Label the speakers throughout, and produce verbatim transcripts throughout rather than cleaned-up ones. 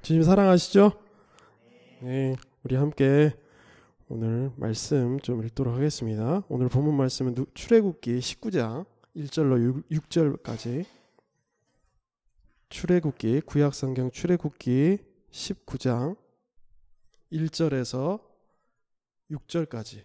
Speaker 1: 주님 사랑하시죠? 네, 우리 함께 오늘 말씀 좀 읽도록 하겠습니다. 오늘 본문 말씀은 출애굽기 십구 장 일 절로 육 절까지. 출애굽기 구약성경 출애굽기 십구 장 일 절에서 육 절까지.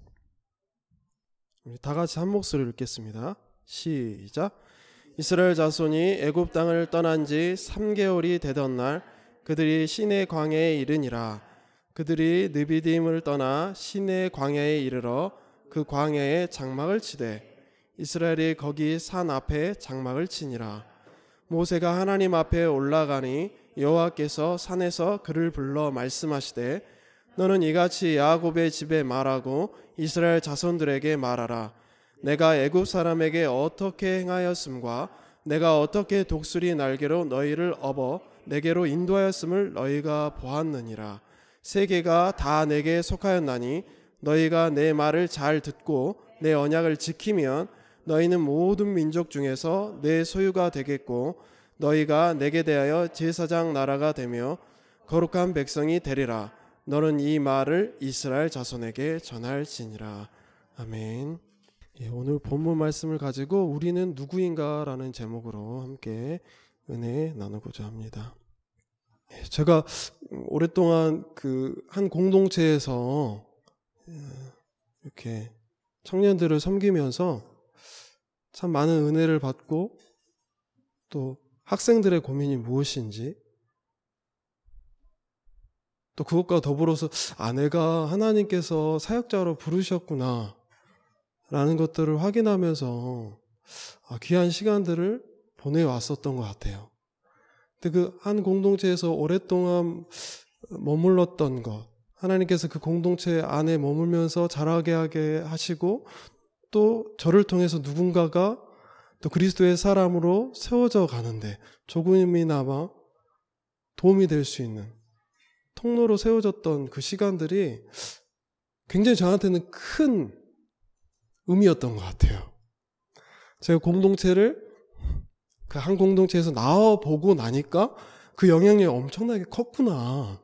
Speaker 1: 우리 다 같이 한 목소리로 읽겠습니다. 시작. 이스라엘 자손이 애굽 땅을 떠난 지 삼 개월이 되던 날 그들이 시내 광야에 이르니라. 그들이 느비딤을 떠나 시내 광야에 이르러 그 광야에 장막을 치되 이스라엘이 거기 산 앞에 장막을 치니라. 모세가 하나님 앞에 올라가니 여호와께서 산에서 그를 불러 말씀하시되 너는 이같이 야곱의 집에 말하고 이스라엘 자손들에게 말하라. 내가 애굽 사람에게 어떻게 행하였음과 내가 어떻게 독수리 날개로 너희를 업어 내게로 인도하였음을 너희가 보았느니라. 세계가 다 내게 속하였나니 너희가 내 말을 잘 듣고 내 언약을 지키면 너희는 모든 민족 중에서 내 소유가 되겠고 너희가 내게 대하여 제사장 나라가 되며 거룩한 백성이 되리라. 너는 이 말을 이스라엘 자손에게 전할지니라. 아멘. 예, 오늘 본문 말씀을 가지고 우리는 누구인가라는 제목으로 함께 은혜 나누고자 합니다. 예, 제가 오랫동안 그 한 공동체에서 이렇게 청년들을 섬기면서 참 많은 은혜를 받고 또 학생들의 고민이 무엇인지 또 그것과 더불어서 아 내가 하나님께서 사역자로 부르셨구나 라는 것들을 확인하면서 아, 귀한 시간들을 보내왔었던 것 같아요. 근데 그 한 공동체에서 오랫동안 머물렀던 것, 하나님께서 그 공동체 안에 머물면서 자라게 하게 하시고 또 저를 통해서 누군가가 또 그리스도의 사람으로 세워져 가는데 조금이나마 도움이 될 수 있는 통로로 세워졌던 그 시간들이 굉장히 저한테는 큰 의미였던 것 같아요. 제가 공동체를 그 한 공동체에서 나와보고 나니까 그 영향력이 엄청나게 컸구나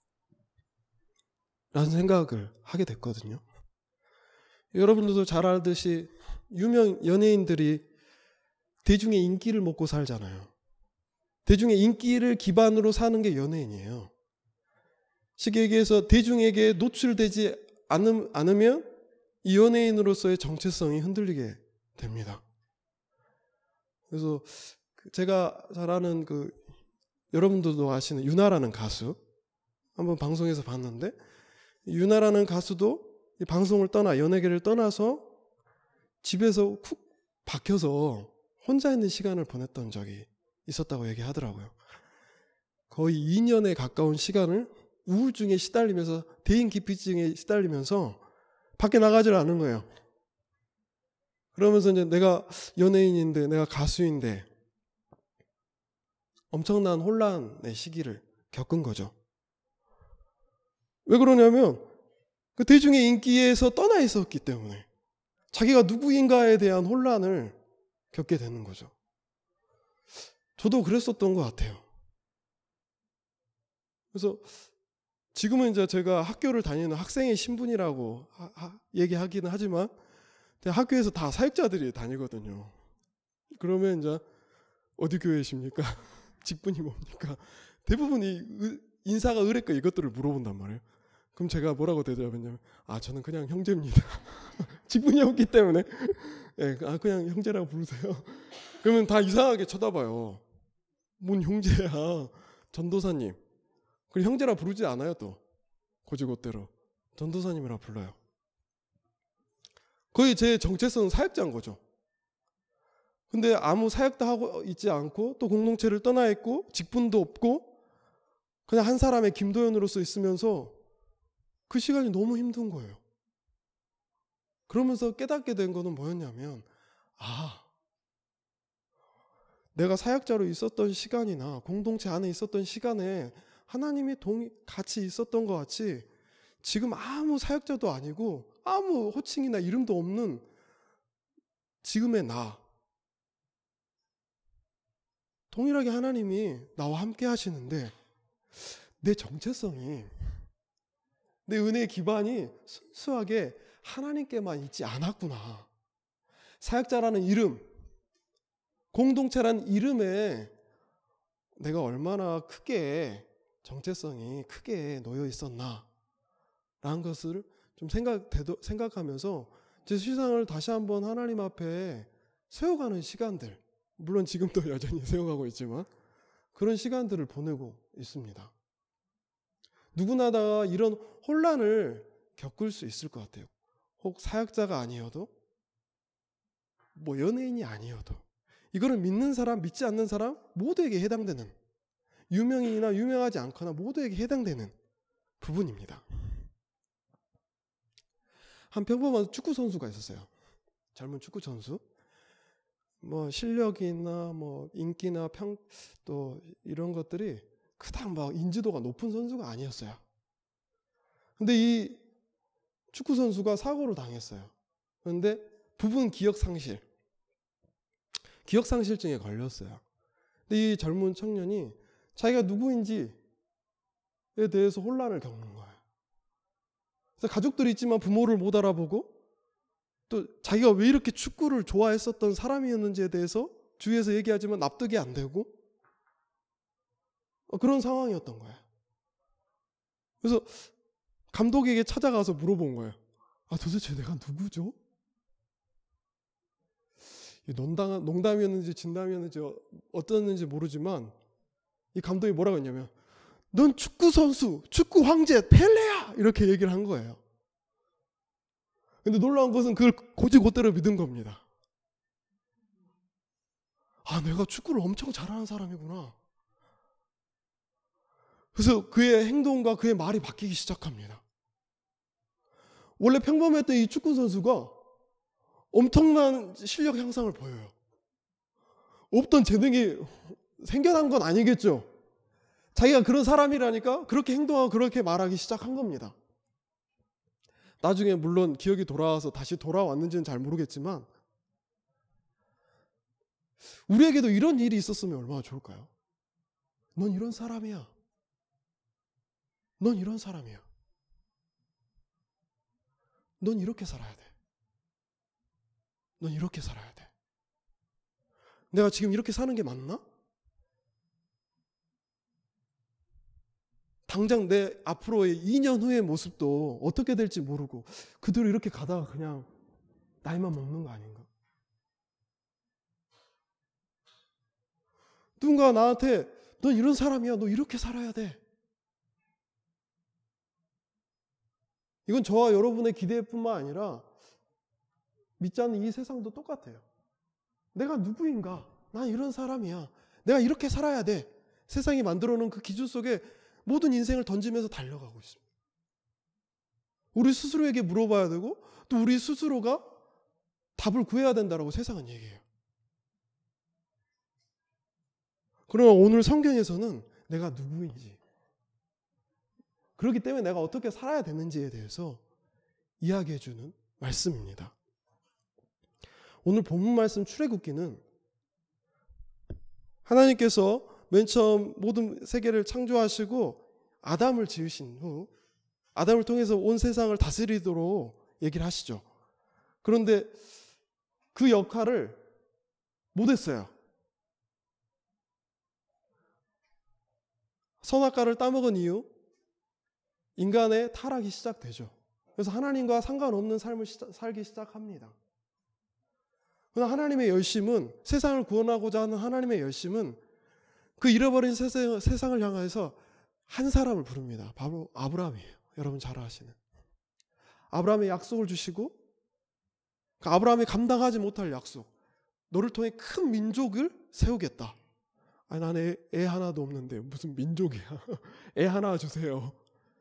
Speaker 1: 라는 생각을 하게 됐거든요. 여러분들도 잘 알듯이 유명 연예인들이 대중의 인기를 먹고 살잖아요. 대중의 인기를 기반으로 사는 게 연예인이에요. 쉽게 얘기해서 대중에게 노출되지 않음, 않으면 이 연예인으로서의 정체성이 흔들리게 됩니다. 그래서 제가 잘 아는 그 여러분들도 아시는 유나라는 가수 한번 방송에서 봤는데 유나라는 가수도 이 방송을 떠나 연예계를 떠나서 집에서 쿡 박혀서 혼자 있는 시간을 보냈던 적이 있었다고 얘기하더라고요. 거의 이 년에 가까운 시간을 우울증에 시달리면서 대인기피증에 시달리면서 밖에 나가질 않은 거예요. 그러면서 이제 내가 연예인인데 내가 가수인데 엄청난 혼란의 시기를 겪은 거죠. 왜 그러냐면 그 대중의 인기에서 떠나 있었기 때문에 자기가 누구인가에 대한 혼란을 겪게 되는 거죠. 저도 그랬었던 것 같아요. 그래서 지금은 이제 제가 학교를 다니는 학생의 신분이라고 하, 하, 얘기하기는 하지만 학교에서 다 사역자들이 다니거든요. 그러면 이제 어디 교회이십니까? 직분이 뭡니까? 대부분이 인사가 의뢰과 이것들을 물어본단 말이에요. 그럼 제가 뭐라고 대답했냐면 아 저는 그냥 형제입니다. 직분이 없기 때문에 네, 아 그냥 형제라고 부르세요. 그러면 다 이상하게 쳐다봐요. 뭔 형제야? 전도사님. 그리고 형제라 부르지 않아요 또. 고지고대로 전도사님이라 불러요. 거의 제 정체성은 사역자인 거죠. 근데 아무 사역도 하고 있지 않고 또 공동체를 떠나 있고 직분도 없고 그냥 한 사람의 김도연으로서 있으면서 그 시간이 너무 힘든 거예요. 그러면서 깨닫게 된 거는 뭐였냐면 아 내가 사역자로 있었던 시간이나 공동체 안에 있었던 시간에 하나님이 동이 같이 있었던 것 같이 지금 아무 사역자도 아니고 아무 호칭이나 이름도 없는 지금의 나 동일하게 하나님이 나와 함께 하시는데 내 정체성이, 내 은혜의 기반이 순수하게 하나님께만 있지 않았구나. 사역자라는 이름, 공동체라는 이름에 내가 얼마나 크게 정체성이 크게 놓여 있었나 라는 것을 좀 생각, 생각하면서 제 신앙을 다시 한번 하나님 앞에 세워가는 시간들, 물론 지금도 여전히 세워가고 있지만 그런 시간들을 보내고 있습니다. 누구나 다 이런 혼란을 겪을 수 있을 것 같아요. 혹 사역자가 아니어도, 뭐 연예인이 아니어도, 이거는 믿는 사람, 믿지 않는 사람 모두에게 해당되는, 유명인이나 유명하지 않거나 모두에게 해당되는 부분입니다. 한 평범한 축구 선수가 있었어요. 젊은 축구 선수. 뭐 실력이나 뭐 인기나 평 또 이런 것들이 그닥 막 인지도가 높은 선수가 아니었어요. 근데 이 축구 선수가 사고를 당했어요. 그런데 부분 기억 상실, 기억 상실증에 걸렸어요. 근데 이 젊은 청년이 자기가 누구인지에 대해서 혼란을 겪는 거예요. 그래서 가족들이 있지만 부모를 못 알아보고, 또 자기가 왜 이렇게 축구를 좋아했었던 사람이었는지에 대해서 주위에서 얘기하지만 납득이 안 되고 그런 상황이었던 거예요. 그래서 감독에게 찾아가서 물어본 거예요. 아, 도대체 내가 누구죠? 농담, 농담이었는지 진담이었는지 어땠는지 모르지만 이 감독이 뭐라고 했냐면, 넌 축구 선수, 축구 황제 펠레야! 이렇게 얘기를 한 거예요. 근데 놀라운 것은 그걸 곧이곧대로 믿은 겁니다. 아, 내가 축구를 엄청 잘하는 사람이구나. 그래서 그의 행동과 그의 말이 바뀌기 시작합니다. 원래 평범했던 이 축구 선수가 엄청난 실력 향상을 보여요. 없던 재능이 생겨난 건 아니겠죠. 자기가 그런 사람이라니까 그렇게 행동하고 그렇게 말하기 시작한 겁니다. 나중에 물론 기억이 돌아와서 다시 돌아왔는지는 잘 모르겠지만 우리에게도 이런 일이 있었으면 얼마나 좋을까요? 넌 이런 사람이야. 넌 이런 사람이야. 넌 이렇게 살아야 돼. 넌 이렇게 살아야 돼. 내가 지금 이렇게 사는 게 맞나? 당장 내 앞으로의 이 년 후의 모습도 어떻게 될지 모르고 그대로 이렇게 가다가 그냥 나이만 먹는 거 아닌가? 누군가 나한테 너 이런 사람이야. 너 이렇게 살아야 돼. 이건 저와 여러분의 기대뿐만 아니라 믿지 않는 이 세상도 똑같아요. 내가 누구인가? 난 이런 사람이야. 내가 이렇게 살아야 돼. 세상이 만들어놓은 그 기준 속에 모든 인생을 던지면서 달려가고 있습니다. 우리 스스로에게 물어봐야 되고 또 우리 스스로가 답을 구해야 된다고 세상은 얘기해요. 그러나 오늘 성경에서는 내가 누구인지, 그렇기 때문에 내가 어떻게 살아야 되는지에 대해서 이야기해 주는 말씀입니다. 오늘 본문 말씀 출애굽기는 하나님께서 맨 처음 모든 세계를 창조하시고 아담을 지으신 후 아담을 통해서 온 세상을 다스리도록 얘기를 하시죠. 그런데 그 역할을 못했어요. 선악과를 따먹은 이후 인간의 타락이 시작되죠. 그래서 하나님과 상관없는 삶을 시작, 살기 시작합니다. 그러나 하나님의 열심은, 세상을 구원하고자 하는 하나님의 열심은 그 잃어버린 세상, 세상을 향해서 한 사람을 부릅니다. 바로 아브라함이에요. 여러분 잘 아시는. 아브라함의 약속을 주시고 그 아브라함이 감당하지 못할 약속, 너를 통해 큰 민족을 세우겠다. 아니, 나는 애, 애 하나도 없는데 무슨 민족이야. 애 하나 주세요.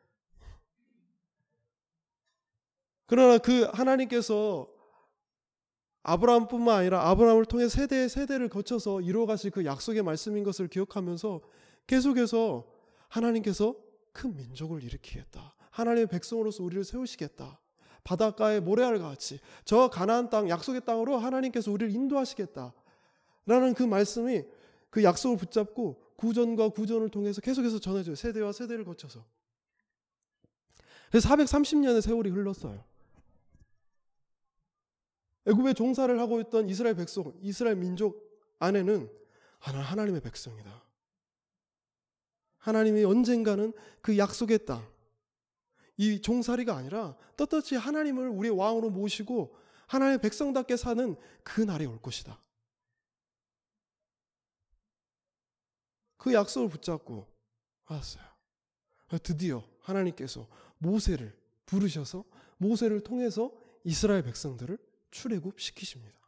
Speaker 1: 그러나 그 하나님께서 아브라함뿐만 아니라 아브라함을 통해 세대 세대를 거쳐서 이루어가실 그 약속의 말씀인 것을 기억하면서 계속해서 하나님께서 큰 민족을 일으키겠다. 하나님의 백성으로서 우리를 세우시겠다. 바닷가의 모래알 같이 저 가나안 땅, 약속의 땅으로 하나님께서 우리를 인도하시겠다. 라는 그 말씀이 그 약속을 붙잡고 구전과 구전을 통해서 계속해서 전해져요. 세대와 세대를 거쳐서. 그래서 사백삼십 년의 세월이 흘렀어요. 애굽에 종사를 하고 있던 이스라엘 백성, 이스라엘 민족 안에는 하나님의 백성이다. 하나님이 언젠가는 그 약속의 땅, 이 종살이가 아니라 떳떳이 하나님을 우리의 왕으로 모시고 하나님의 백성답게 사는 그 날이 올 것이다. 그 약속을 붙잡고 왔어요. 드디어 하나님께서 모세를 부르셔서 모세를 통해서 이스라엘 백성들을 출애굽시키십니다.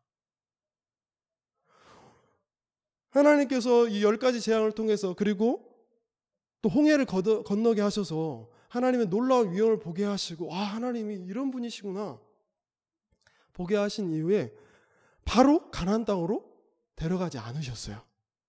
Speaker 1: 하나님께서 이 열 가지 재앙을 통해서 그리고 또 홍해를 건너게 하셔서 하나님의 놀라운 위엄을 보게 하시고 아 하나님이 이런 분이시구나 보게 하신 이후에 바로 가나안 땅으로 데려가지 않으셨어요.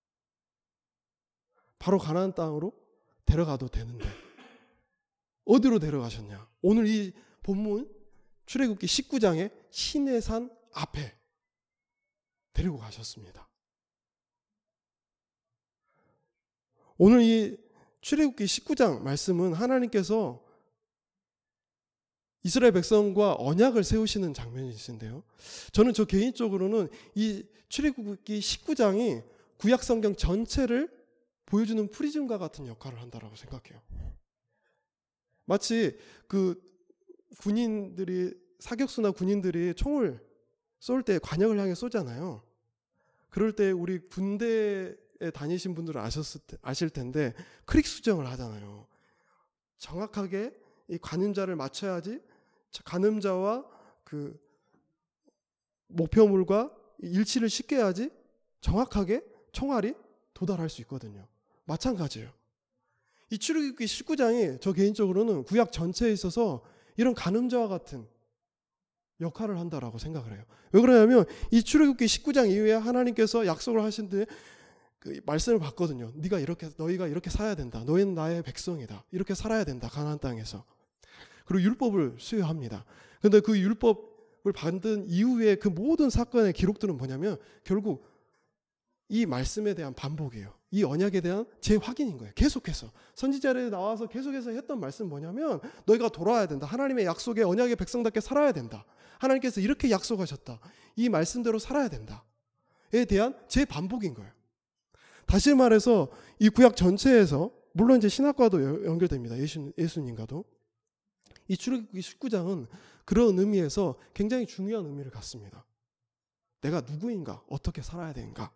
Speaker 1: 바로 가나안 땅으로 데려가도 되는데 어디로 데려가셨냐? 오늘 이 본문 출애굽기 십구 장의 시내산 앞에 데리고 가셨습니다. 오늘 이 출애굽기 십구 장 말씀은 하나님께서 이스라엘 백성과 언약을 세우시는 장면이신데요. 저는 저 개인적으로는 이 출애굽기 십구 장이 구약 성경 전체를 보여주는 프리즘과 같은 역할을 한다라고 생각해요. 마치 그 군인들이 사격수나 군인들이 총을 쏠 때 관역을 향해 쏘잖아요. 그럴 때 우리 군대에 다니신 분들은 아셨을 때, 아실 텐데 크릭 수정을 하잖아요. 정확하게 이 관음자를 맞춰야지 관음자와 그 목표물과 일치를 시켜야지 정확하게 총알이 도달할 수 있거든요. 마찬가지예요. 이 출애굽기 십구 장이 저 개인적으로는 구약 전체에 있어서 이런 간음자와 같은 역할을 한다라고 생각을 해요. 왜 그러냐면 이 출애굽기 십구 장 이후에 하나님께서 약속을 하신 뒤에 그 말씀을 받거든요. 네가 이렇게 너희가 이렇게 살아야 된다. 너희는 나의 백성이다. 이렇게 살아야 된다. 가나안 땅에서. 그리고 율법을 수여합니다. 그런데 그 율법을 받은 이후에 그 모든 사건의 기록들은 뭐냐면 결국 이 말씀에 대한 반복이에요. 이 언약에 대한 재확인인 거예요. 계속해서 선지자들이 나와서 계속해서 했던 말씀은 뭐냐면 너희가 돌아와야 된다. 하나님의 약속의 언약의 백성답게 살아야 된다. 하나님께서 이렇게 약속하셨다. 이 말씀대로 살아야 된다에 대한 재반복인 거예요. 다시 말해서 이 구약 전체에서 물론 이제 신학과도 연결됩니다. 예수, 예수님과도. 이 출애굽기 십구 장은 그런 의미에서 굉장히 중요한 의미를 갖습니다. 내가 누구인가? 어떻게 살아야 되는가?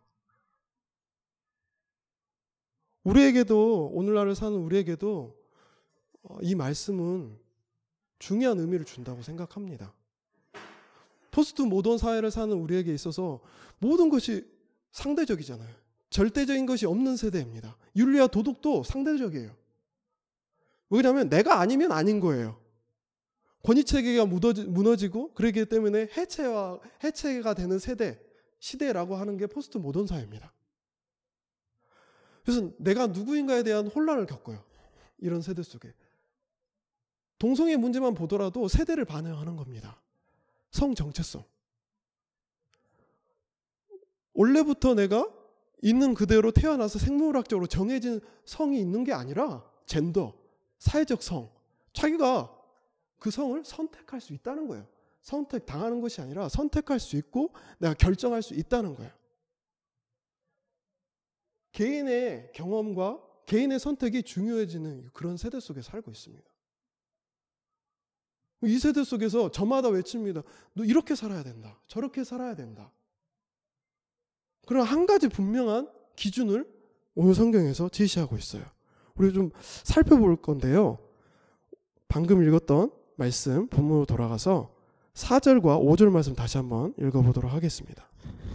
Speaker 1: 우리에게도 오늘날을 사는 우리에게도 이 말씀은 중요한 의미를 준다고 생각합니다. 포스트 모던 사회를 사는 우리에게 있어서 모든 것이 상대적이잖아요. 절대적인 것이 없는 세대입니다. 윤리와 도덕도 상대적이에요. 왜냐하면 내가 아니면 아닌 거예요. 권위체계가 무너지고 그러기 때문에 해체와, 해체가 되는 세대, 시대라고 하는 게 포스트 모던 사회입니다. 그래서 내가 누구인가에 대한 혼란을 겪어요. 이런 세대 속에. 동성애 문제만 보더라도 세대를 반영하는 겁니다. 성 정체성. 원래부터 내가 있는 그대로 태어나서 생물학적으로 정해진 성이 있는 게 아니라 젠더, 사회적 성, 자기가 그 성을 선택할 수 있다는 거예요. 선택당하는 것이 아니라 선택할 수 있고 내가 결정할 수 있다는 거예요. 개인의 경험과 개인의 선택이 중요해지는 그런 세대 속에 살고 있습니다. 이 세대 속에서 저마다 외칩니다. 너 이렇게 살아야 된다. 저렇게 살아야 된다. 그런 한 가지 분명한 기준을 오늘 성경에서 제시하고 있어요. 우리 좀 살펴볼 건데요. 방금 읽었던 말씀 본문으로 돌아가서 사 절과 오 절 말씀 다시 한번 읽어보도록 하겠습니다.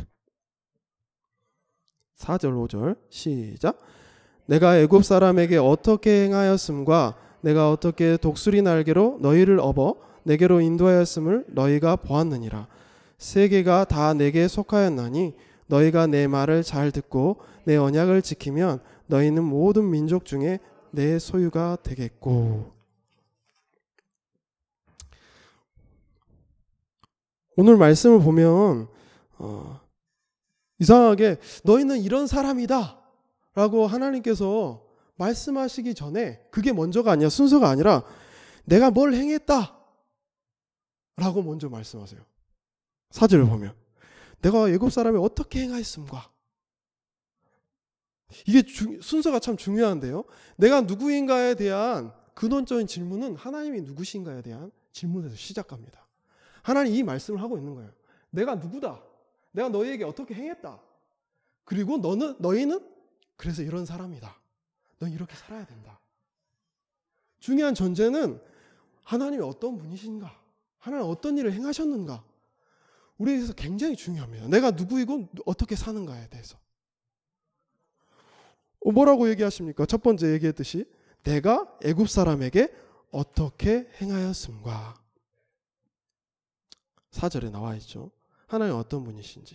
Speaker 1: 사 절 오 절 시작. 내가 애굽 사람에게 어떻게 행하였음과 내가 어떻게 독수리 날개로 너희를 업어 내게로 인도하였음을 너희가 보았느니라. 세계가 다 내게 속하였나니 너희가 내 말을 잘 듣고 내 언약을 지키면 너희는 모든 민족 중에 내 소유가 되겠고. 오늘 말씀을 보면 어, 이상하게 너희는 이런 사람이다 라고 하나님께서 말씀하시기 전에 그게 먼저가 아니야. 순서가 아니라 내가 뭘 행했다 라고 먼저 말씀하세요. 사 절을 보면 내가 애굽 사람이 어떻게 행하였음과. 이게 주, 순서가 참 중요한데요. 내가 누구인가에 대한 근원적인 질문은 하나님이 누구신가에 대한 질문에서 시작합니다. 하나님 이 말씀을 하고 있는 거예요. 내가 누구다. 내가 너희에게 어떻게 행했다. 그리고 너는 너희는 그래서 이런 사람이다. 넌 이렇게 살아야 된다. 중요한 전제는 하나님이 어떤 분이신가. 하나님 어떤 일을 행하셨는가. 우리에게서 굉장히 중요합니다. 내가 누구이고 어떻게 사는가에 대해서. 뭐라고 얘기하십니까? 첫 번째 얘기했듯이 내가 애굽 사람에게 어떻게 행하였음과. 사 절에 나와 있죠. 하나님 어떤 분이신지.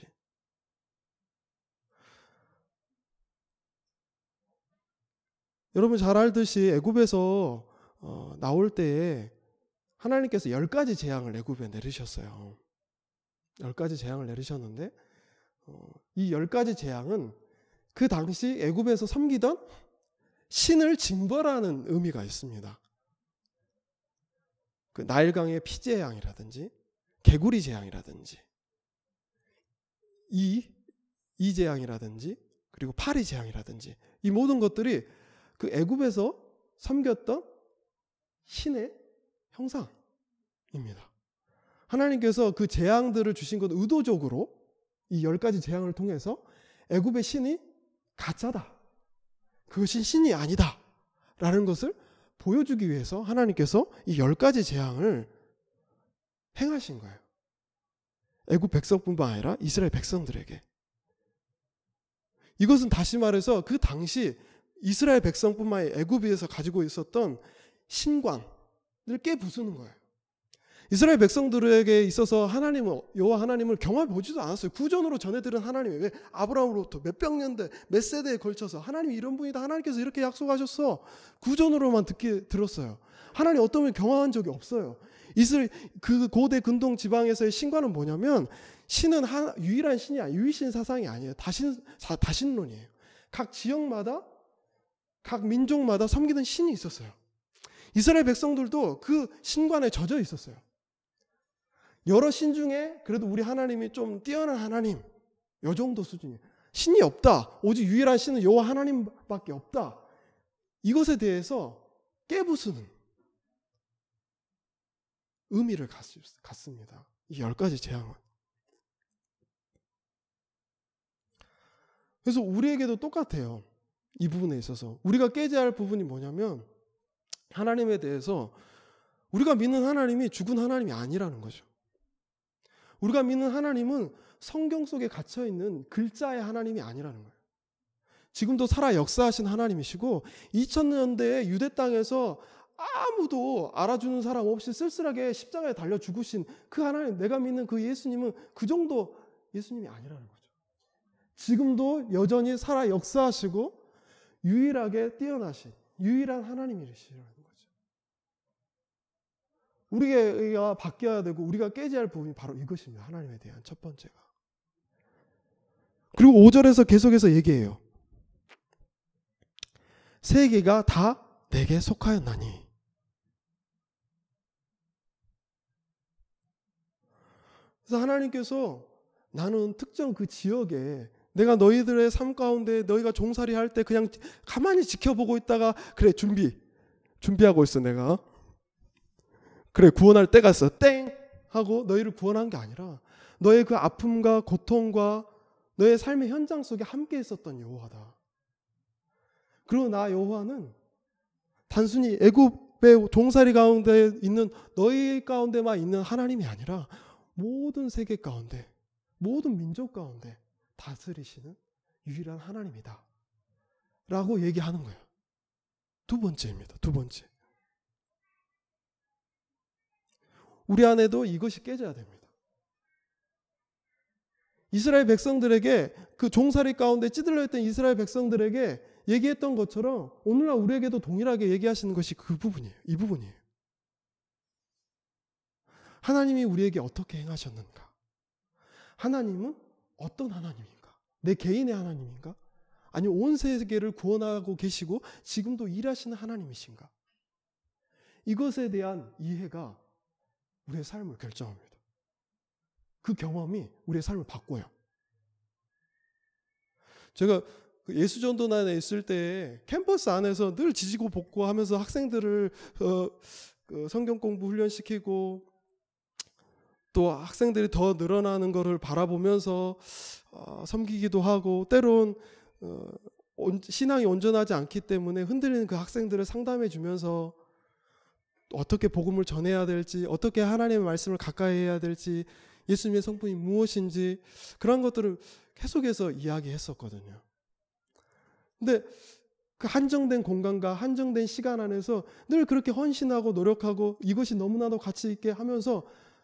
Speaker 1: 여러분 잘 알듯이 애굽에서 어, 나올 때에 하나님께서 열 가지 재앙을 애굽에 내리셨어요. 열 가지 재앙을 내리셨는데 어, 이 열 가지 재앙은 그 당시 애굽에서 섬기던 신을 징벌하는 의미가 있습니다. 그 나일강의 피재앙이라든지 개구리 재앙이라든지 이, 이 재앙이라든지 그리고 파리 재앙이라든지 이 모든 것들이 그 애굽에서 섬겼던 신의 형상입니다. 하나님께서 그 재앙들을 주신 것 의도적으로 이 열 가지 재앙을 통해서 애굽의 신이 가짜다. 그것이 신이 아니다. 라는 것을 보여주기 위해서 하나님께서 이 열 가지 재앙을 행하신 거예요. 애굽 백성뿐만 아니라 이스라엘 백성들에게. 이것은 다시 말해서 그 당시 이스라엘 백성뿐만 아니라 애굽에서 가지고 있었던 신관을 깨부수는 거예요. 이스라엘 백성들에게 있어서 하나님은 여호와 하나님을 경험해 보지도 않았어요. 구전으로 전해들은 하나님이 왜 아브라함으로부터 몇백 년대 몇 세대에 걸쳐서 하나님이 이런 분이다. 하나님께서 이렇게 약속하셨어. 구전으로만 듣기 들었어요. 하나님 어떤 분을 경험한 적이 없어요. 이스라엘 그 고대 근동 지방에서의 신과는 뭐냐면 신은 한, 유일한 신이 아니에요. 유일신 사상이 아니에요. 다신 사, 다신론이에요. 각 지역마다 각 민족마다 섬기는 신이 있었어요. 이스라엘 백성들도 그 신관에 젖어 있었어요. 여러 신 중에 그래도 우리 하나님이 좀 뛰어난 하나님, 이 정도 수준이에요. 신이 없다. 오직 유일한 신은 여호와 하나님밖에 없다. 이것에 대해서 깨부수는 의미를 갖습니다. 이 열 가지 재앙은. 그래서 우리에게도 똑같아요. 이 부분에 있어서 우리가 깨져야 할 부분이 뭐냐면 하나님에 대해서 우리가 믿는 하나님이 죽은 하나님이 아니라는 거죠. 우리가 믿는 하나님은 성경 속에 갇혀있는 글자의 하나님이 아니라는 거예요. 지금도 살아 역사하신 하나님이시고 이천 년대에 유대 땅에서 아무도 알아주는 사람 없이 쓸쓸하게 십자가에 달려 죽으신 그 하나님, 내가 믿는 그 예수님은 그 정도 예수님이 아니라는 거죠. 지금도 여전히 살아 역사하시고 유일하게 뛰어나신 유일한 하나님이시라는 거죠. 우리가 바뀌어야 되고 우리가 깨져야 할 부분이 바로 이것입니다. 하나님에 대한 첫 번째가. 그리고 오 절에서 계속해서 얘기해요. 세계가 다 내게 속하였나니. 그래서 하나님께서 나는 특정 그 지역에 내가 너희들의 삶 가운데 너희가 종살이 할 때 그냥 가만히 지켜보고 있다가 그래 준비 준비하고 있어 내가 그래 구원할 때가 있어 땡 하고 너희를 구원한 게 아니라 너의 그 아픔과 고통과 너의 삶의 현장 속에 함께 있었던 여호와다. 그리고 나 여호와는 단순히 애굽의 종살이 가운데 있는 너희 가운데만 있는 하나님이 아니라 모든 세계 가운데 모든 민족 가운데 다스리시는 유일한 하나님이다 라고 얘기하는 거예요. 두 번째입니다. 두 번째. 우리 안에도 이것이 깨져야 됩니다. 이스라엘 백성들에게 그 종살이 가운데 찌들려 있던 이스라엘 백성들에게 얘기했던 것처럼 오늘날 우리에게도 동일하게 얘기하시는 것이 그 부분이에요. 이 부분이에요. 하나님이 우리에게 어떻게 행하셨는가? 하나님은 어떤 하나님인가? 내 개인의 하나님인가? 아니 온 세계를 구원하고 계시고 지금도 일하시는 하나님이신가? 이것에 대한 이해가 우리의 삶을 결정합니다. 그 경험이 우리의 삶을 바꿔요. 제가 예수전도단에 있을 때 캠퍼스 안에서 늘 지지고 볶고 하면서 학생들을 어, 그 성경 공부 훈련시키고 또 학생들이 더 늘어나는 것을 바라보면서 어, 섬기기도 하고 때론 어, 온, 신앙이 온전하지 않기 때문에 흔들리는 그 학생들을 상담해 주면서 어떻게 복음을 전해야 될지, 어떻게 하나님의 말씀을 가까이 해야 될지, 예수님의 성품이 무엇인지 그런 것들을 계속해서 이야기했었거든요. 근데 그 한정된 공간과 한정된 시간 안에서 늘 그렇게 헌신하고 노력하고 이것이 너무나도 가치 있게 하면서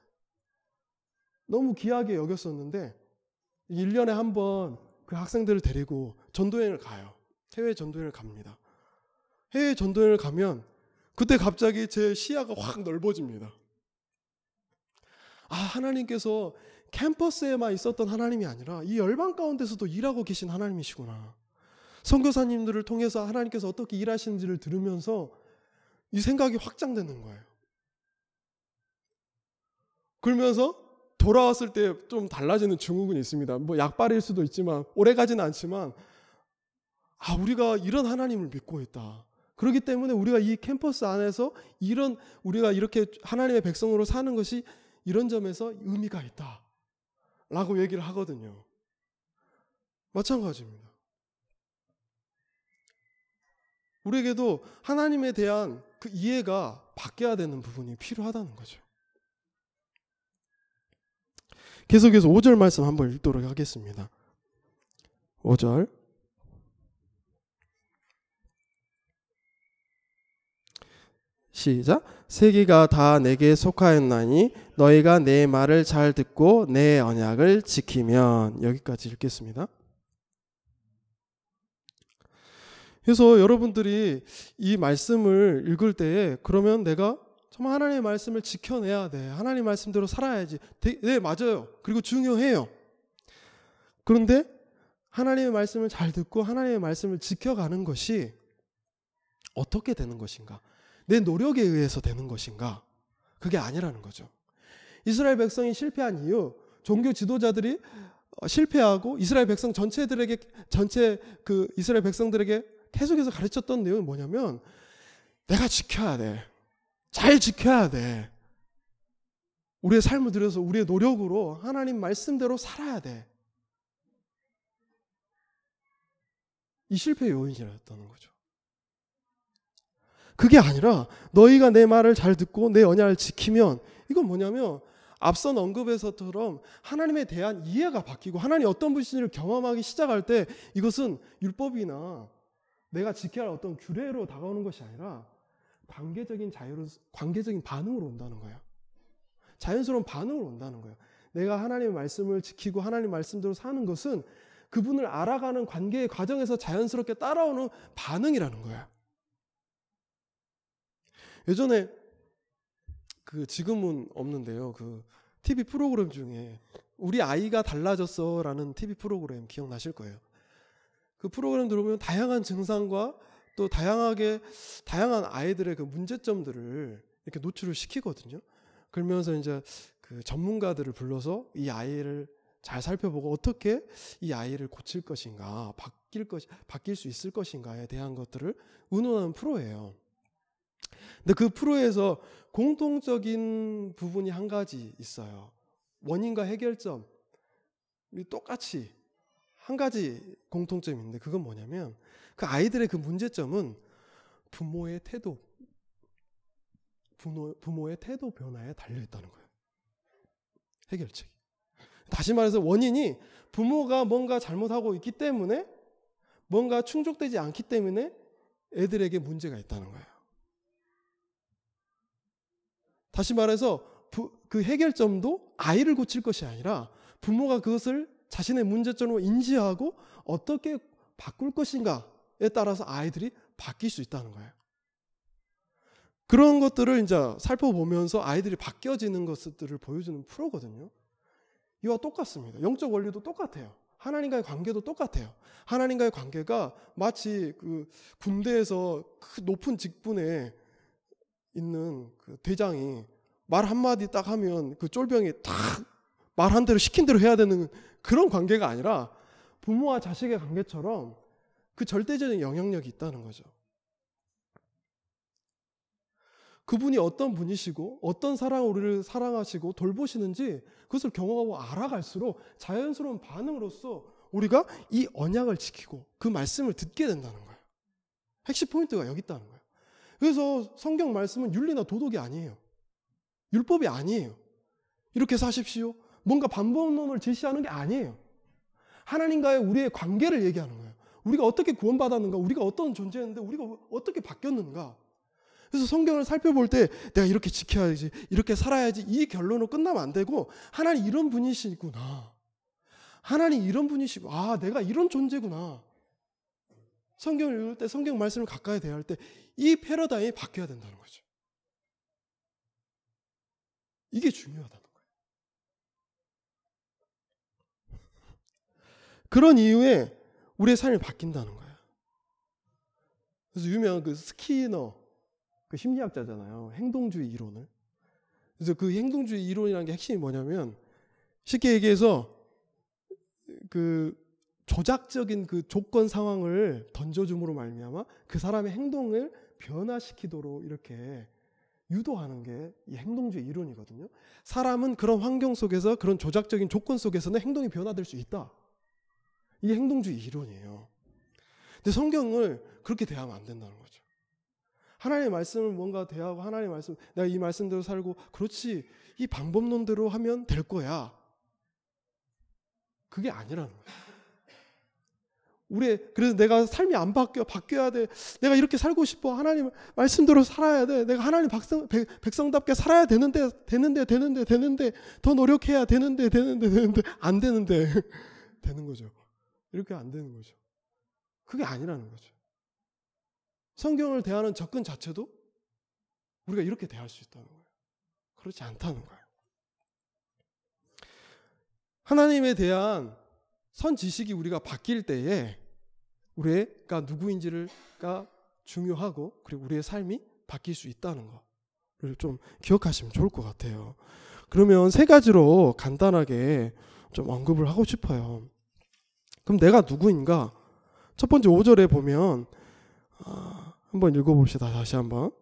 Speaker 1: 너무 귀하게 여겼었는데 일 년에 한 번 그 학생들을 데리고 전도여행을 가요. 해외 전도여행을 갑니다. 해외 전도여행을 가면 그때 갑자기 제 시야가 확 넓어집니다. 아, 하나님께서 캠퍼스에만 있었던 하나님이 아니라 이 열방 가운데서도 일하고 계신 하나님이시구나. 선교사님들을 통해서 하나님께서 어떻게 일하시는지를 들으면서 이 생각이 확장되는 거예요. 그러면서 돌아왔을 때 좀 달라지는 증후군이 있습니다. 뭐 약발일 수도 있지만 오래 가지는 않지만 아, 우리가 이런 하나님을 믿고 있다. 그렇기 때문에 우리가 이 캠퍼스 안에서 이런 우리가 이렇게 하나님의 백성으로 사는 것이 이런 점에서 의미가 있다 라고 얘기를 하거든요. 마찬가지입니다. 우리에게도 하나님에 대한 그 이해가 바뀌어야 되는 부분이 필요하다는 거죠. 계속해서 오 절 말씀 한번 읽도록 하겠습니다. 오 절 시작. 세계가 다 내게 속하였나니 너희가 내 말을 잘 듣고 내 언약을 지키면. 여기까지 읽겠습니다. 그래서 여러분들이 이 말씀을 읽을 때에 그러면 내가 정말 하나님의 말씀을 지켜내야 돼. 하나님 말씀대로 살아야지. 네, 맞아요. 그리고 중요해요. 그런데 하나님의 말씀을 잘 듣고 하나님의 말씀을 지켜가는 것이 어떻게 되는 것인가? 내 노력에 의해서 되는 것인가? 그게 아니라는 거죠. 이스라엘 백성이 실패한 이유, 종교 지도자들이 실패하고 이스라엘 백성 전체들에게 전체 그 이스라엘 백성들에게 계속해서 가르쳤던 내용이 뭐냐면 내가 지켜야 돼. 잘 지켜야 돼. 우리의 삶을 들여서 우리의 노력으로 하나님 말씀대로 살아야 돼. 이 실패의 요인이었다는 거죠. 그게 아니라 너희가 내 말을 잘 듣고 내 언약을 지키면, 이건 뭐냐면 앞선 언급에서처럼 하나님에 대한 이해가 바뀌고 하나님이 어떤 분이신지를 경험하기 시작할 때 이것은 율법이나 내가 지켜야 할 어떤 규례로 다가오는 것이 아니라 관계적인 자유로, 관계적인 반응으로 온다는 거예요. 자연스러운 반응으로 온다는 거예요. 내가 하나님의 말씀을 지키고 하나님 말씀대로 사는 것은 그분을 알아가는 관계의 과정에서 자연스럽게 따라오는 반응이라는 거예요. 예전에 그 지금은 없는데요. 그 티비 프로그램 중에 우리 아이가 달라졌어라는 티비 프로그램 기억나실 거예요. 그 프로그램 들어보면 다양한 증상과 또 다양하게 다양한 아이들의 그 문제점들을 이렇게 노출을 시키거든요. 그러면서 이제 그 전문가들을 불러서 이 아이를 잘 살펴보고 어떻게 이 아이를 고칠 것인가, 바뀔 것, 바뀔 수 있을 것인가에 대한 것들을 의논하는 프로예요. 근데 그 프로에서 공통적인 부분이 한 가지 있어요. 원인과 해결점이 똑같이 한 가지 공통점이 있는데 그건 뭐냐면 그 아이들의 그 문제점은 부모의 태도, 부모, 부모의 태도 변화에 달려있다는 거예요. 해결책이. 다시 말해서 원인이 부모가 뭔가 잘못하고 있기 때문에 뭔가 충족되지 않기 때문에 애들에게 문제가 있다는 거예요. 다시 말해서 부, 그 해결점도 아이를 고칠 것이 아니라 부모가 그것을 자신의 문제점으로 인지하고 어떻게 바꿀 것인가에 따라서 아이들이 바뀔 수 있다는 거예요. 그런 것들을 이제 살펴보면서 아이들이 바뀌어지는 것들을 보여주는 프로거든요. 이와 똑같습니다. 영적 원리도 똑같아요. 하나님과의 관계도 똑같아요. 하나님과의 관계가 마치 그 군대에서 그 높은 직분에 있는 그 대장이 말 한마디 딱 하면 그 쫄병이 딱 말한 대로 시킨 대로 해야 되는 그런 관계가 아니라 부모와 자식의 관계처럼 그 절대적인 영향력이 있다는 거죠. 그분이 어떤 분이시고 어떤 사랑으로 우리를 사랑하시고 돌보시는지 그것을 경험하고 알아갈수록 자연스러운 반응으로서 우리가 이 언약을 지키고 그 말씀을 듣게 된다는 거예요. 핵심 포인트가 여기 있다는 거예요. 그래서 성경 말씀은 윤리나 도덕이 아니에요. 율법이 아니에요. 이렇게 사십시오. 뭔가 반복론을 제시하는 게 아니에요. 하나님과의 우리의 관계를 얘기하는 거예요. 우리가 어떻게 구원받았는가, 우리가 어떤 존재였는데 우리가 어떻게 바뀌었는가. 그래서 성경을 살펴볼 때 내가 이렇게 지켜야지, 이렇게 살아야지 이 결론으로 끝나면 안 되고 하나님 이런 분이시구나. 하나님 이런 분이시고 아 내가 이런 존재구나. 성경을 읽을 때 성경 말씀을 가까이 대할 때 이 패러다임이 바뀌어야 된다는 거죠. 이게 중요하다는 거예요. 그런 이유에 우리의 삶이 바뀐다는 거예요. 그래서 유명한 그 스키너 그 심리학자잖아요. 행동주의 이론을. 그래서 그 행동주의 이론이라는 게 핵심이 뭐냐면 쉽게 얘기해서 그 조작적인 그 조건 상황을 던져줌으로 말미암아 그 사람의 행동을 변화시키도록 이렇게 유도하는 게 이 행동주의 이론이거든요. 사람은 그런 환경 속에서 그런 조작적인 조건 속에서는 행동이 변화될 수 있다. 이게 행동주의 이론이에요. 근데 성경을 그렇게 대하면 안 된다는 거죠. 하나님의 말씀을 뭔가 대하고 하나님의 말씀, 내가 이 말씀대로 살고 그렇지 이 방법론대로 하면 될 거야. 그게 아니라는 거예요. 우리 그래서 내가 삶이 안 바뀌어 바뀌어야 돼. 내가 이렇게 살고 싶어. 하나님 말씀대로 살아야 돼. 내가 하나님 백성, 백성답게 살아야 되는데 되는데 되는데 되는데 더 노력해야 되는데 되는데 되는데 안 되는데 되는 거죠. 이렇게 안 되는 거죠. 그게 아니라는 거죠. 성경을 대하는 접근 자체도 우리가 이렇게 대할 수 있다는 거예요. 그렇지 않다는 거예요. 하나님에 대한 선 지식이 우리가 바뀔 때에 우리가 누구인지가 중요하고 그리고 우리의 삶이 바뀔 수 있다는 거를 좀 기억하시면 좋을 것 같아요. 그러면 세 가지로 간단하게 좀 언급을 하고 싶어요. 그럼 내가 누구인가? 첫 번째 오 절에 보면 아, 한번 읽어봅시다. 다시 한번.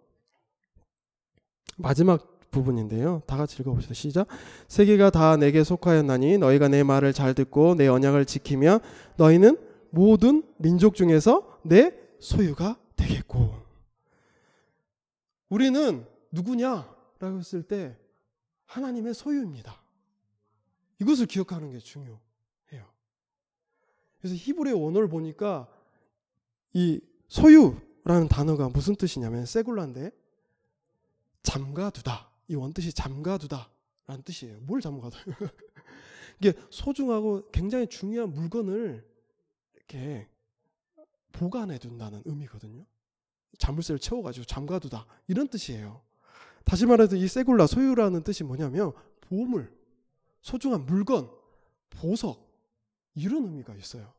Speaker 1: 마지막 부분인데요. 다 같이 읽어봅시다. 시작. 세계가 다 내게 속하였나니 너희가 내 말을 잘 듣고 내 언약을 지키면 너희는 모든 민족 중에서 내 소유가 되겠고. 우리는 누구냐라고 했을 때 하나님의 소유입니다. 이것을 기억하는 게 중요해요. 그래서 히브리어 원어를 보니까 이 소유라는 단어가 무슨 뜻이냐면 세굴라인데 잠가두다. 이 원뜻이 잠가두다 라는 뜻이에요. 뭘 잠가둬요? 이게 소중하고 굉장히 중요한 물건을 이렇게 보관해 둔다는 의미거든요. 자물쇠를 채워가지고 잠가두다 이런 뜻이에요. 다시 말해서 이 세굴라 소유라는 뜻이 뭐냐면 보물, 소중한 물건, 보석 이런 의미가 있어요.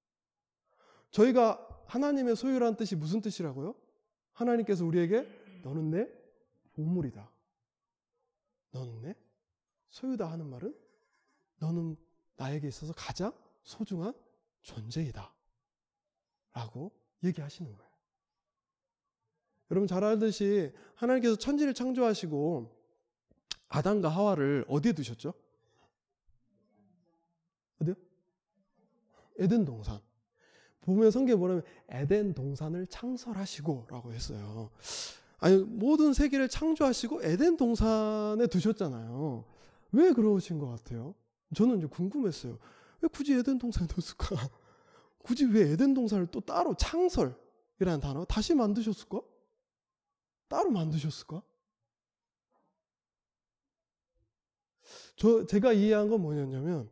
Speaker 1: 저희가 하나님의 소유라는 뜻이 무슨 뜻이라고요? 하나님께서 우리에게 너는 내 보물이다. 너는 내 소유다 하는 말은 너는 나에게 있어서 가장 소중한 존재이다 라고 얘기하시는 거예요. 여러분 잘 알듯이 하나님께서 천지를 창조하시고 아담과 하와를 어디에 두셨죠? 어디요? 에덴 동산. 보면 성경에 뭐냐면 에덴 동산을 창설하시고 라고 했어요. 아니 모든 세계를 창조하시고 에덴 동산에 두셨잖아요. 왜 그러신 것 같아요? 저는 이제 궁금했어요. 왜 굳이 에덴 동산에 뒀을까? 굳이 왜 에덴 동산을 또 따로 창설이라는 단어 다시 만드셨을까? 따로 만드셨을까? 저 제가 이해한 건 뭐였냐면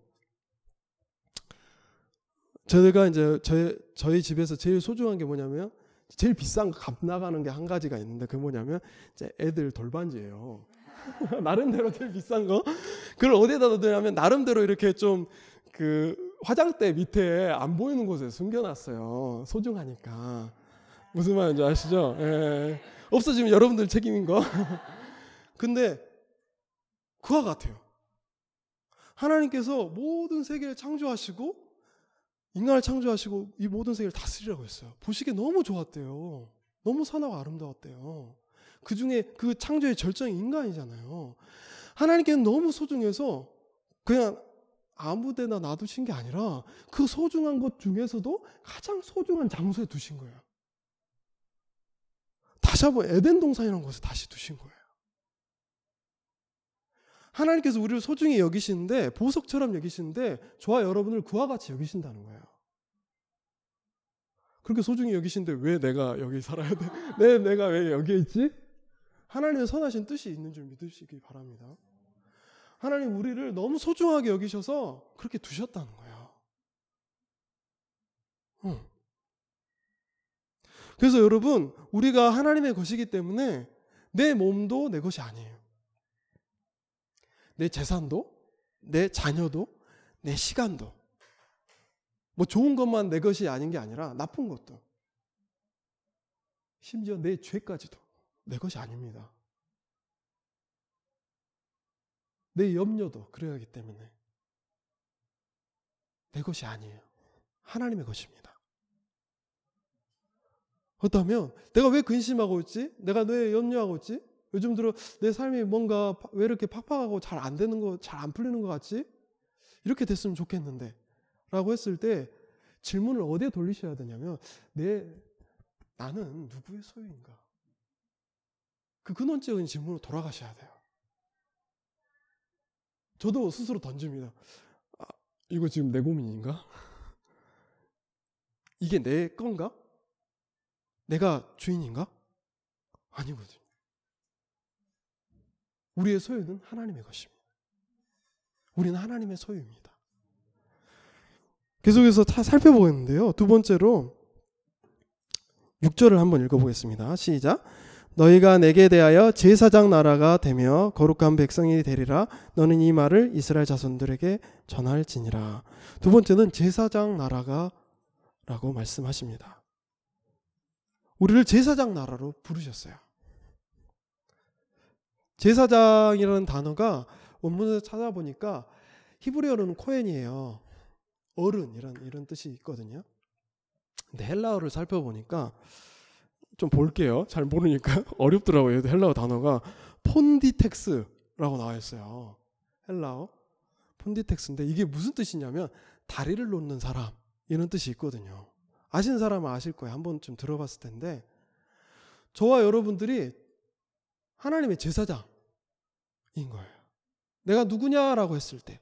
Speaker 1: 저희가 이제 저희, 저희 집에서 제일 소중한 게 뭐냐면 제일 비싼 거 값 나가는 게 한 가지가 있는데 그게 뭐냐면 이제 애들 돌반지예요. 나름대로 제일 비싼 거. 그걸 어디에다 넣냐면 나름대로 이렇게 좀 그 화장대 밑에 안 보이는 곳에 숨겨놨어요. 소중하니까. 무슨 말인지 아시죠? 예. 없어지면 여러분들 책임인 거. 근데 그와 같아요. 하나님께서 모든 세계를 창조하시고 인간을 창조하시고 이 모든 세계를 다스리라고 했어요. 보시기에 너무 좋았대요. 너무 선하고 아름다웠대요. 그 중에 그 창조의 절정이 인간이잖아요. 하나님께는 너무 소중해서 그냥 아무데나 놔두신 게 아니라 그 소중한 것 중에서도 가장 소중한 장소에 두신 거예요. 다시 한번 에덴 동산이라는 곳에 다시 두신 거예요. 하나님께서 우리를 소중히 여기시는데 보석처럼 여기시는데 저와 여러분을 그와 같이 여기신다는 거예요. 그렇게 소중히 여기시는데 왜 내가 여기 살아야 돼? 내, 내가 왜 여기에 있지? 하나님의 선하신 뜻이 있는 줄 믿으시기 바랍니다. 하나님 우리를 너무 소중하게 여기셔서 그렇게 두셨다는 거예요. 응. 그래서 여러분 우리가 하나님의 것이기 때문에 내 몸도 내 것이 아니에요. 내 재산도, 내 자녀도, 내 시간도. 뭐 좋은 것만 내 것이 아닌 게 아니라 나쁜 것도. 심지어 내 죄까지도 내 것이 아닙니다. 내 염려도 그래야 하기 때문에 내 것이 아니에요. 하나님의 것입니다. 그렇다면 내가 왜 근심하고 있지? 내가 왜 염려하고 있지? 요즘 들어 내 삶이 뭔가 왜 이렇게 팍팍하고 잘 안 되는 거, 잘 안 풀리는 것 같지? 이렇게 됐으면 좋겠는데 라고 했을 때 질문을 어디에 돌리셔야 되냐면 내 나는 누구의 소유인가? 그 근원적인 질문으로 돌아가셔야 돼요. 저도 스스로 던집니다. 아, 이거 지금 내 고민인가? 이게 내 건가? 내가 주인인가? 아니거든요. 우리의 소유는 하나님의 것입니다. 우리는 하나님의 소유입니다. 계속해서 다 살펴보겠는데요. 두 번째로 육 절을 한번 읽어보겠습니다. 시작. 너희가 내게 대하여 제사장 나라가 되며 거룩한 백성이 되리라. 너는 이 말을 이스라엘 자손들에게 전할지니라. 두 번째는 제사장 나라가 라고 말씀하십니다. 우리를 제사장 나라로 부르셨어요. 제사장이라는 단어가 원문에서 찾아보니까 히브리어로는 코헨이에요. 어른 이런 이런 뜻이 있거든요. 근데 헬라어를 살펴보니까 좀 볼게요. 잘 모르니까 어렵더라고요. 헬라어 단어가 폰디텍스라고 나와 있어요. 헬라어 폰디텍스인데 이게 무슨 뜻이냐면 다리를 놓는 사람 이런 뜻이 있거든요. 아시는 사람은 아실 거예요. 한번 좀 들어봤을 텐데 저와 여러분들이 하나님의 제사장인 거예요. 내가 누구냐라고 했을 때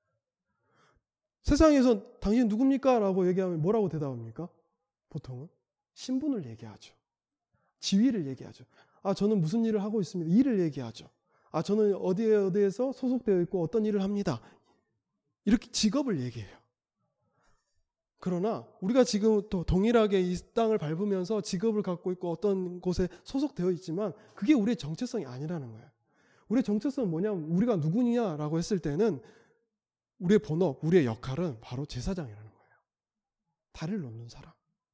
Speaker 1: 세상에서 당신 누굽니까? 라고 얘기하면 뭐라고 대답합니까? 보통은 신분을 얘기하죠. 지위를 얘기하죠. 아, 저는 무슨 일을 하고 있습니다. 일을 얘기하죠. 아, 저는 어디에 어디에서 소속되어 있고 어떤 일을 합니다. 이렇게 직업을 얘기해요. 그러나 우리가 지금 또 동일하게 이 땅을 밟으면서 직업을 갖고 있고 어떤 곳에 소속되어 있지만 그게 우리의 정체성이 아니라는 거예요. 우리의 정체성은 뭐냐면 우리가 누구냐라고 했을 때는 우리의 본업, 우리의 역할은 바로 제사장이라는 거예요. 다리를 놓는 사람.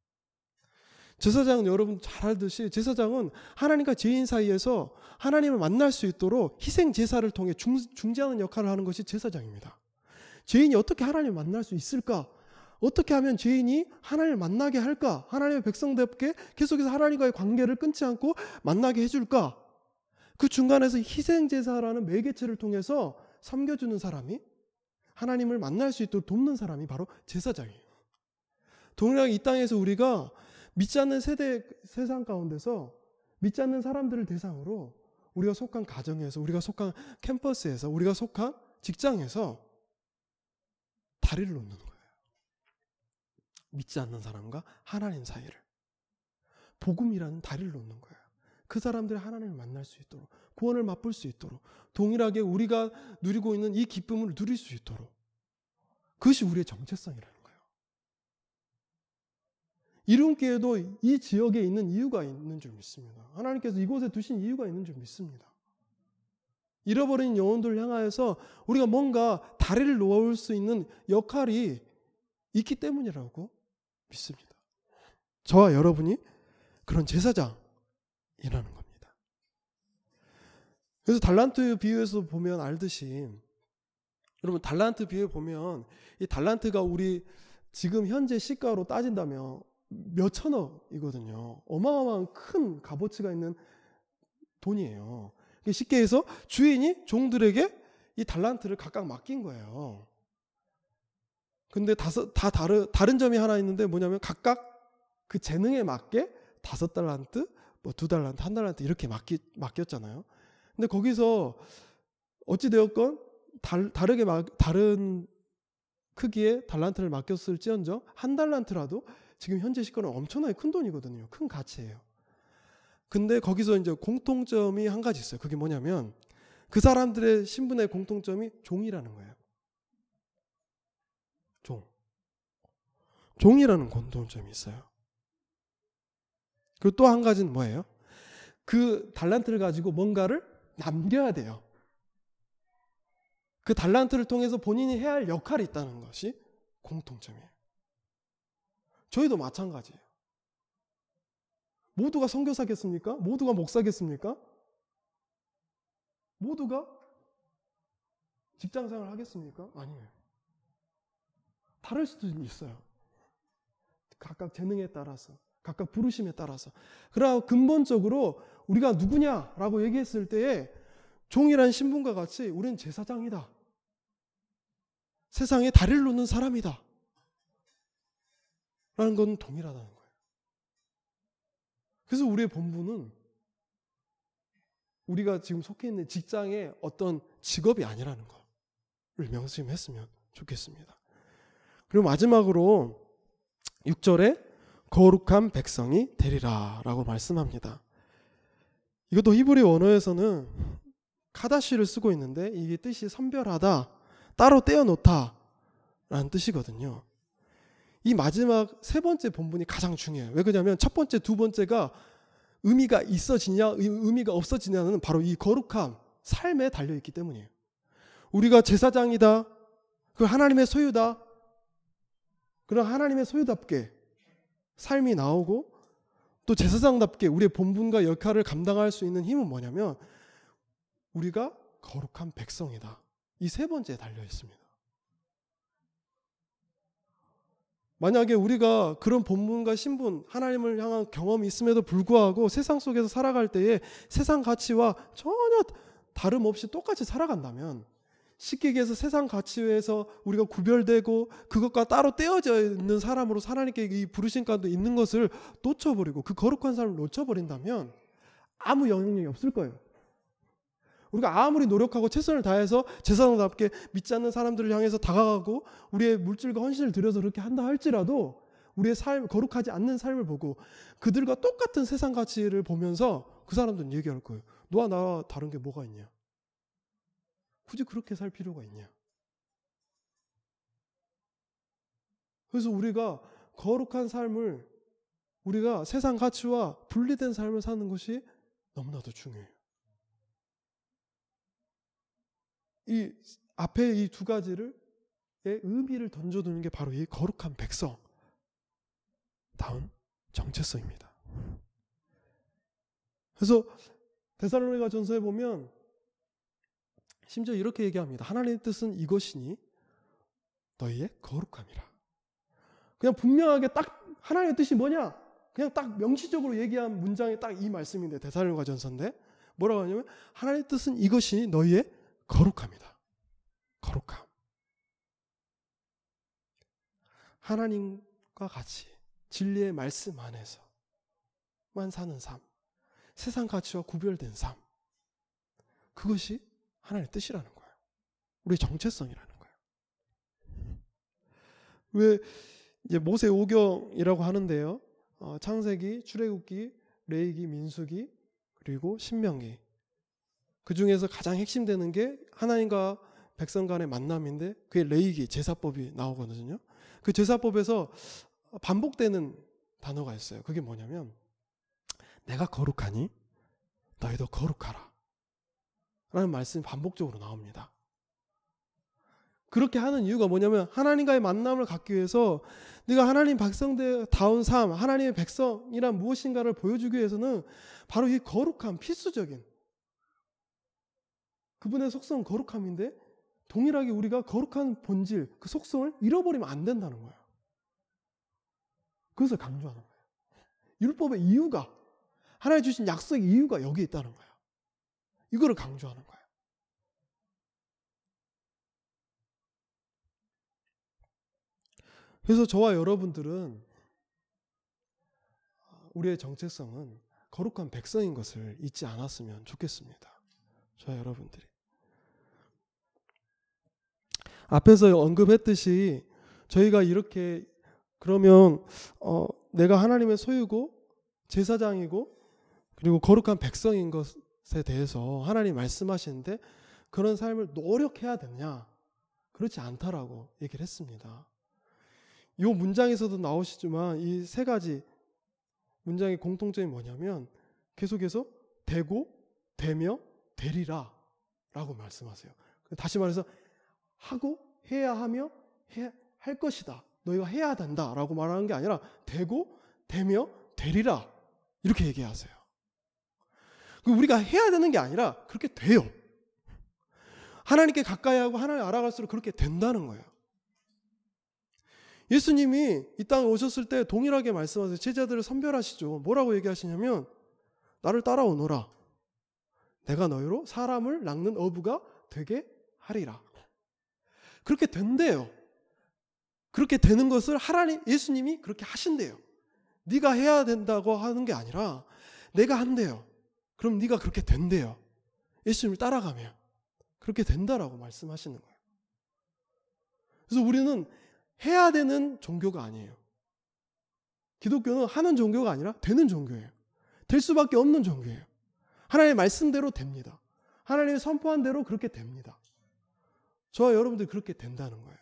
Speaker 1: 제사장은 여러분 잘 알듯이 제사장은 하나님과 죄인 사이에서 하나님을 만날 수 있도록 희생 제사를 통해 중, 중재하는 역할을 하는 것이 제사장입니다. 죄인이 어떻게 하나님을 만날 수 있을까? 어떻게 하면 죄인이 하나님을 만나게 할까? 하나님의 백성답게 계속해서 하나님과의 관계를 끊지 않고 만나게 해줄까? 그 중간에서 희생제사라는 매개체를 통해서 섬겨주는 사람이 하나님을 만날 수 있도록 돕는 사람이 바로 제사장이에요. 동일하게 이 땅에서 우리가 믿지 않는 세대, 세상 가운데서 믿지 않는 사람들을 대상으로 우리가 속한 가정에서, 우리가 속한 캠퍼스에서, 우리가 속한 직장에서 다리를 놓는 거예요. 믿지 않는 사람과 하나님 사이를. 복음이라는 다리를 놓는 거예요. 그 사람들이 하나님을 만날 수 있도록, 구원을 맛볼 수 있도록, 동일하게 우리가 누리고 있는 이 기쁨을 누릴 수 있도록. 그것이 우리의 정체성이라는 거예요. 이름교회도 이 지역에 있는 이유가 있는 줄 믿습니다. 하나님께서 이곳에 두신 이유가 있는 줄 믿습니다. 잃어버린 영혼들을 향하여서 우리가 뭔가 다리를 놓을 수 있는 역할이 있기 때문이라고 믿습니다. 저와 여러분이 그런 제사장이라는 겁니다. 그래서 달란트 비유에서 보면 알듯이, 여러분 달란트 비유에 보면 이 달란트가 우리 지금 현재 시가로 따진다면 몇 천억이거든요. 어마어마한 큰 값어치가 있는 돈이에요. 쉽게 해서 주인이 종들에게 이 달란트를 각각 맡긴 거예요. 근데 다섯, 다 다르, 다른 점이 하나 있는데 뭐냐면 각각 그 재능에 맞게 다섯 달란트, 뭐 두 달란트, 한 달란트 이렇게 맡기, 맡겼잖아요. 근데 거기서 어찌되었건 달, 다르게 막, 다른 크기의 달란트를 맡겼을지언정 한 달란트라도 지금 현재 시가는 엄청나게 큰 돈이거든요. 큰 가치예요. 근데 거기서 이제 공통점이 한 가지 있어요. 그게 뭐냐면 그 사람들의 신분의 공통점이 종이라는 거예요. 종. 종이라는 공통점이 있어요. 그리고 또 한 가지는 뭐예요? 그 달란트를 가지고 뭔가를 남겨야 돼요. 그 달란트를 통해서 본인이 해야 할 역할이 있다는 것이 공통점이에요. 저희도 마찬가지예요. 모두가 선교사겠습니까? 모두가 목사겠습니까? 모두가 직장생활 하겠습니까? 아니에요. 다를 수도 있어요. 각각 재능에 따라서, 각각 부르심에 따라서. 그러나 근본적으로 우리가 누구냐라고 얘기했을 때에 종이란 신분과 같이 우리는 제사장이다. 세상에 다리를 놓는 사람이다. 라는 건 동일하다는 거예요. 그래서 우리의 본분은 우리가 지금 속해 있는 직장의 어떤 직업이 아니라는 것을 명심했으면 좋겠습니다. 그리고 마지막으로 육 절에 거룩한 백성이 되리라 라고 말씀합니다. 이것도 히브리 원어에서는 카다시를 쓰고 있는데 이게 뜻이 선별하다, 따로 떼어놓다 라는 뜻이거든요. 이 마지막 세 번째 본분이 가장 중요해요. 왜 그러냐면 첫 번째, 두 번째가 의미가 있어지냐 의미가 없어지냐는 바로 이 거룩함, 삶에 달려있기 때문이에요. 우리가 제사장이다, 그 하나님의 소유다, 그런 하나님의 소유답게 삶이 나오고 또 제사장답게 우리의 본분과 역할을 감당할 수 있는 힘은 뭐냐면 우리가 거룩한 백성이다. 이 세 번째에 달려 있습니다. 만약에 우리가 그런 본분과 신분, 하나님을 향한 경험이 있음에도 불구하고 세상 속에서 살아갈 때에 세상 가치와 전혀 다름없이 똑같이 살아간다면, 쉽게 얘기해서 세상 가치에서 우리가 구별되고 그것과 따로 떼어져 있는 사람으로 하나님께 이 부르신 가운데 있는 것을 놓쳐버리고 그 거룩한 삶을 놓쳐버린다면 아무 영향력이 없을 거예요. 우리가 아무리 노력하고 최선을 다해서 제사장답게 믿지 않는 사람들을 향해서 다가가고 우리의 물질과 헌신을 들여서 그렇게 한다 할지라도 우리의 삶, 거룩하지 않는 삶을 보고 그들과 똑같은 세상 가치를 보면서 그 사람들은 얘기할 거예요. 너와 나와 다른 게 뭐가 있냐? 굳이 그렇게 살 필요가 있냐? 그래서 우리가 거룩한 삶을, 우리가 세상 가치와 분리된 삶을 사는 것이 너무나도 중요해요. 이 앞에 이 두 가지를 의 의미를 던져두는 게 바로 이 거룩한 백성 다운 정체성입니다. 그래서 데살로니가 전서에 보면 심지어 이렇게 얘기합니다. 하나님의 뜻은 이것이니 너희의 거룩함이라. 그냥 분명하게 딱 하나님의 뜻이 뭐냐? 그냥 딱 명시적으로 얘기한 문장이 딱 이 말씀인데, 데살로니가 전서인데 뭐라고 하냐면 하나님의 뜻은 이것이니 너희의 거룩함이다. 거룩함. 하나님과 같이 진리의 말씀 안에서만 사는 삶, 세상 가치와 구별된 삶, 그것이 하나님의 뜻이라는 거예요. 우리의 정체성이라는 거예요. 왜 이제 모세 오경이라고 하는데요, 어, 창세기, 출애굽기, 레위기, 민수기, 그리고 신명기, 그 중에서 가장 핵심되는 게 하나님과 백성 간의 만남인데 그게 레위기, 제사법이 나오거든요. 그 제사법에서 반복되는 단어가 있어요. 그게 뭐냐면 내가 거룩하니 너희도 거룩하라 라는 말씀이 반복적으로 나옵니다. 그렇게 하는 이유가 뭐냐면 하나님과의 만남을 갖기 위해서 네가 하나님 백성다운 삶, 하나님의 백성이란 무엇인가를 보여주기 위해서는 바로 이 거룩함, 필수적인 그분의 속성은 거룩함인데 동일하게 우리가 거룩한 본질, 그 속성을 잃어버리면 안 된다는 거예요. 그것을 강조하는 거예요. 율법의 이유가, 하나님 주신 약속의 이유가 여기에 있다는 거예요. 이거를 강조하는 거예요. 그래서 저와 여러분들은 우리의 정체성은 거룩한 백성인 것을 잊지 않았으면 좋겠습니다. 저와 여러분들이. 앞에서 언급했듯이 저희가 이렇게 그러면 어, 내가 하나님의 소유고 제사장이고 그리고 거룩한 백성인 것에 대해서 하나님 말씀하시는데 그런 삶을 노력해야 되느냐? 그렇지 않다라고 얘기를 했습니다. 이 문장에서도 나오시지만 이 세 가지 문장의 공통점이 뭐냐면 계속해서 되고 되며 되리라 라고 말씀하세요. 다시 말해서 하고 해야 하며 해야 할 것이다. 너희가 해야 된다 라고 말하는 게 아니라 되고 되며 되리라 이렇게 얘기하세요. 우리가 해야 되는 게 아니라 그렇게 돼요. 하나님께 가까이 하고 하나님 알아갈수록 그렇게 된다는 거예요. 예수님이 이 땅에 오셨을 때 동일하게 말씀하세요. 제자들을 선별하시죠. 뭐라고 얘기하시냐면 나를 따라오너라. 내가 너희로 사람을 낚는 어부가 되게 하리라. 그렇게 된대요. 그렇게 되는 것을 하나님 예수님이 그렇게 하신대요. 네가 해야 된다고 하는 게 아니라 내가 한대요. 그럼 네가 그렇게 된대요. 예수님을 따라가면 그렇게 된다라고 말씀하시는 거예요. 그래서 우리는 해야 되는 종교가 아니에요. 기독교는 하는 종교가 아니라 되는 종교예요. 될 수밖에 없는 종교예요. 하나님의 말씀대로 됩니다. 하나님이 선포한 대로 그렇게 됩니다. 저와 여러분들 그렇게 된다는 거예요.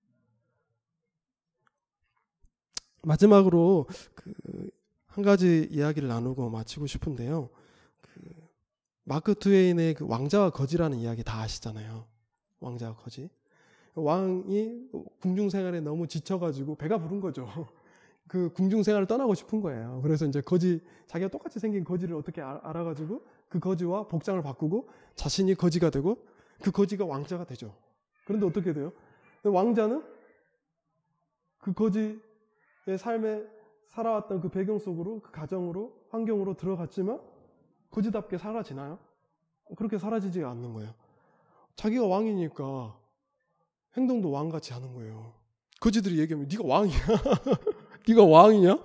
Speaker 1: 마지막으로 그 한 가지 이야기를 나누고 마치고 싶은데요. 그 마크 트웨인의 그 왕자와 거지라는 이야기 다 아시잖아요. 왕자와 거지. 왕이 궁중 생활에 너무 지쳐가지고 배가 부른 거죠. 그 궁중 생활을 떠나고 싶은 거예요. 그래서 이제 거지, 자기가 똑같이 생긴 거지를 어떻게 알아가지고 그 거지와 복장을 바꾸고 자신이 거지가 되고 그 거지가 왕자가 되죠. 그런데 어떻게 돼요? 왕자는 그 거지의 삶에 살아왔던 그 배경 속으로, 그 가정으로, 환경으로 들어갔지만 거지답게 사라지나요? 그렇게 사라지지 않는 거예요. 자기가 왕이니까 행동도 왕같이 하는 거예요. 거지들이 얘기하면 네가 왕이야? 네가 왕이냐?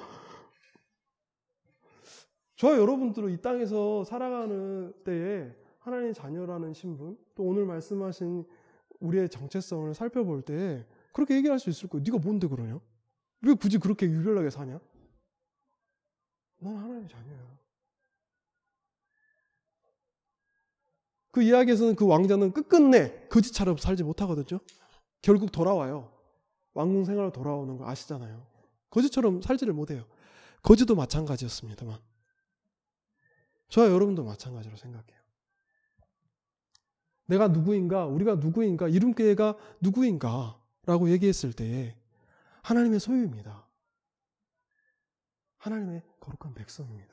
Speaker 1: 저와 여러분들은 이 땅에서 살아가는 때에 하나님의 자녀라는 신분, 또 오늘 말씀하신 우리의 정체성을 살펴볼 때 그렇게 얘기할 수 있을 거예요. 네가 뭔데 그러냐? 왜 굳이 그렇게 유별나게 사냐? 난 하나님의 자녀야. 그 이야기에서는 그 왕자는 끝끝내 거지처럼 살지 못하거든요. 결국 돌아와요. 왕궁 생활로 돌아오는 거 아시잖아요. 거지처럼 살지를 못해요. 거지도 마찬가지였습니다만 저와 여러분도 마찬가지로 생각해요. 내가 누구인가, 우리가 누구인가, 이름교회가 누구인가 라고 얘기했을 때 하나님의 소유입니다. 하나님의 거룩한 백성입니다.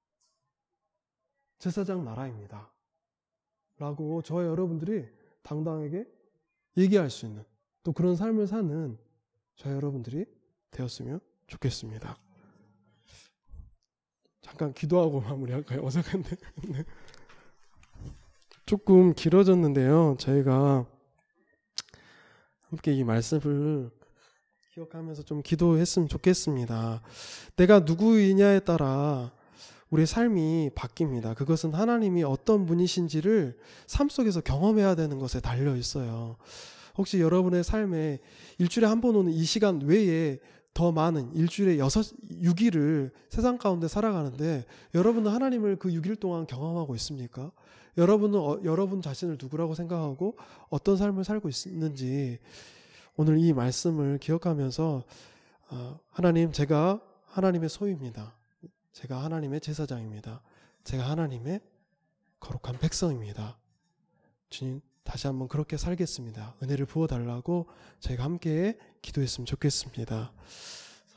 Speaker 1: 제사장 나라입니다. 라고 저와 여러분들이 당당하게 얘기할 수 있는 또 그런 삶을 사는 저와 여러분들이 되었으면 좋겠습니다. 잠깐 기도하고 마무리할까요? 어색한데. 네. 조금 길어졌는데요. 저희가 함께 이 말씀을 기억하면서 좀 기도했으면 좋겠습니다. 내가 누구이냐에 따라 우리의 삶이 바뀝니다. 그것은 하나님이 어떤 분이신지를 삶 속에서 경험해야 되는 것에 달려 있어요. 혹시 여러분의 삶에 일주일에 한 번 오는 이 시간 외에 더 많은 일주일에 여섯, 육 일을 세상 가운데 살아가는데 여러분은 하나님을 그 육 일 동안 경험하고 있습니까? 여러분은 어, 여러분 자신을 누구라고 생각하고 어떤 삶을 살고 있는지 오늘 이 말씀을 기억하면서 어, 하나님, 제가 하나님의 소유입니다. 제가 하나님의 제사장입니다. 제가 하나님의 거룩한 백성입니다. 주님, 다시 한번 그렇게 살겠습니다. 은혜를 부어달라고 저희가 함께 기도했으면 좋겠습니다.